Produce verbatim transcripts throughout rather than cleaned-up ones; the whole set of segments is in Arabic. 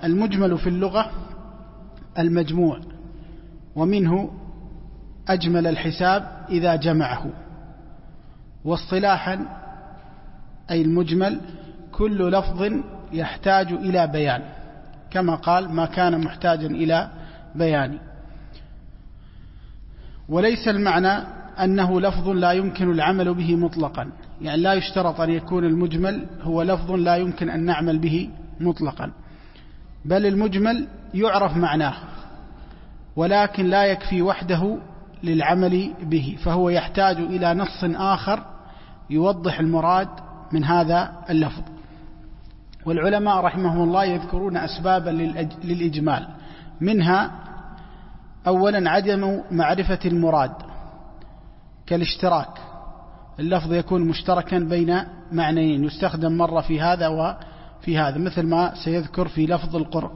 المجمل في اللغة المجموع، ومنه أجمل الحساب إذا جمعه. واصطلاحا أي المجمل كل لفظ يحتاج إلى بيان، كما قال ما كان محتاجا إلى بيان. وليس المعنى أنه لفظ لا يمكن العمل به مطلقا، يعني لا يشترط أن يكون المجمل هو لفظ لا يمكن أن نعمل به مطلقا، بل المجمل يعرف معناه ولكن لا يكفي وحده للعمل به، فهو يحتاج إلى نص آخر يوضح المراد من هذا اللفظ. والعلماء رحمهم الله يذكرون أسبابا للإجمال، منها أولا عدم معرفة المراد كالاشتراك، اللفظ يكون مشتركا بين معنيين يستخدم مرة في هذا وفي هذا، مثل ما سيذكر في لفظ القرء.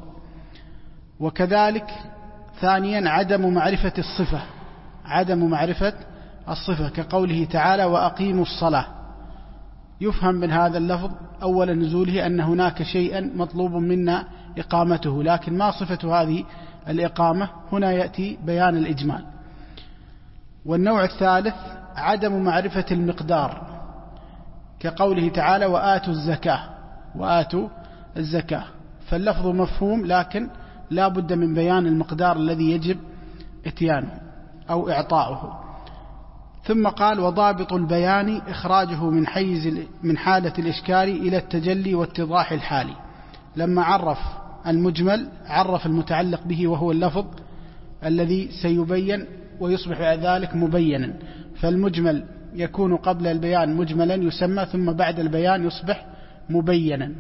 وكذلك ثانيا عدم معرفة الصفة، عدم معرفة الصفة كقوله تعالى وأقيموا الصلاة، يفهم من هذا اللفظ أول نزوله أن هناك شيئا مطلوب منا إقامته، لكن ما صفة هذه الإقامة؟ هنا يأتي بيان الإجمال. والنوع الثالث عدم معرفة المقدار كقوله تعالى وآتوا الزكاة، وآتوا الزكاة، فاللفظ مفهوم لكن لا بد من بيان المقدار الذي يجب اتيانه أو إعطاؤه. ثم قال وضابط البيان إخراجه من حيز من حالة الإشكال إلى التجلي واتضاح الحالي. لما عرف المجمل عرف المتعلق به وهو اللفظ الذي سيبين ويصبح بعد ذلك مبينا، فالمجمل يكون قبل البيان مجملا يسمى، ثم بعد البيان يصبح مبينا.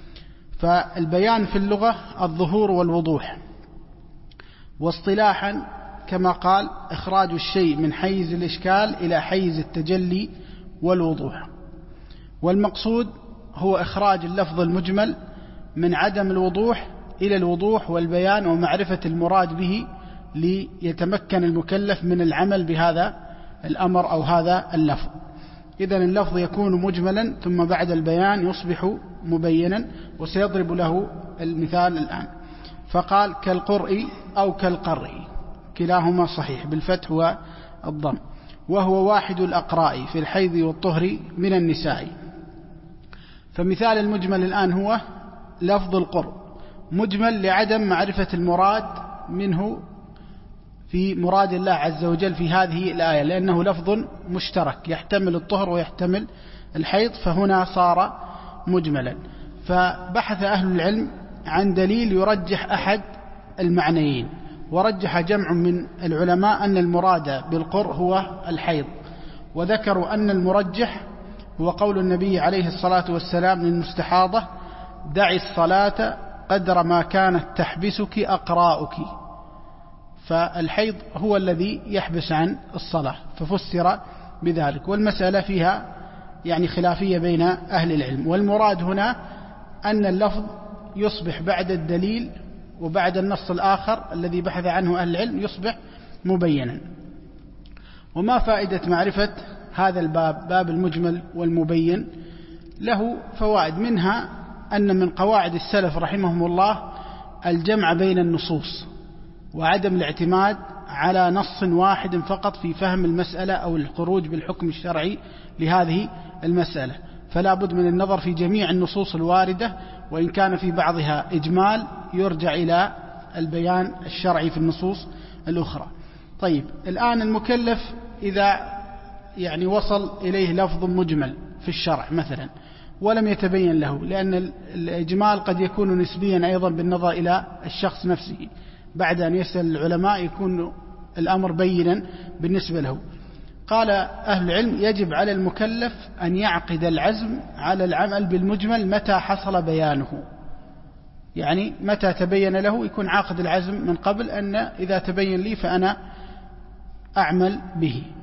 فالبيان في اللغة الظهور والوضوح، واصطلاحا كما قال إخراج الشيء من حيز الإشكال إلى حيز التجلي والوضوح. والمقصود هو إخراج اللفظ المجمل من عدم الوضوح إلى الوضوح والبيان ومعرفة المراد به، ليتمكن المكلف من العمل بهذا الأمر أو هذا اللفظ. إذن اللفظ يكون مجملا ثم بعد البيان يصبح مبينا، وسيضرب له المثال الآن. فقال كالقرء أو كالقرء، كلاهما صحيح بالفتح والضم، وهو واحد الأقراء في الحيض والطهر من النساء. فمثال المجمل الآن هو لفظ القرء، مجمل لعدم معرفة المراد منه في مراد الله عز وجل في هذه الآية، لأنه لفظ مشترك يحتمل الطهر ويحتمل الحيض، فهنا صار مجملا. فبحث أهل العلم عن دليل يرجح أحد المعنيين، ورجح جمع من العلماء أن المراد بالقرء هو الحيض، وذكروا أن المرجح هو قول النبي عليه الصلاة والسلام للمستحاضة دعي الصلاة قدر ما كانت تحبسك أقراؤك، فالحيض هو الذي يحبس عن الصلاة، ففسر بذلك. والمسألة فيها يعني خلافية بين أهل العلم، والمراد هنا أن اللفظ يصبح بعد الدليل وبعد النص الآخر الذي بحث عنه أهل العلم يصبح مبينا. وما فائدة معرفة هذا الباب، باب المجمل والمبين؟ له فوائد، منها أن من قواعد السلف رحمهم الله الجمع بين النصوص، وعدم الاعتماد على نص واحد فقط في فهم المسألة أو الخروج بالحكم الشرعي لهذه المسألة، فلا بد من النظر في جميع النصوص الواردة، وإن كان في بعضها إجمال يرجع إلى البيان الشرعي في النصوص الأخرى. طيب الآن المكلف إذا يعني وصل إليه لفظ مجمل في الشرع مثلا ولم يتبين له، لأن الإجمال قد يكون نسبيا أيضا بالنظر إلى الشخص نفسه، بعد أن يسأل العلماء يكون الأمر بينا بالنسبة له. قال أهل العلم يجب على المكلف أن يعقد العزم على العمل بالمجمل متى حصل بيانه، يعني متى تبين له يكون عاقد العزم من قبل أن إذا تبين لي فأنا أعمل به.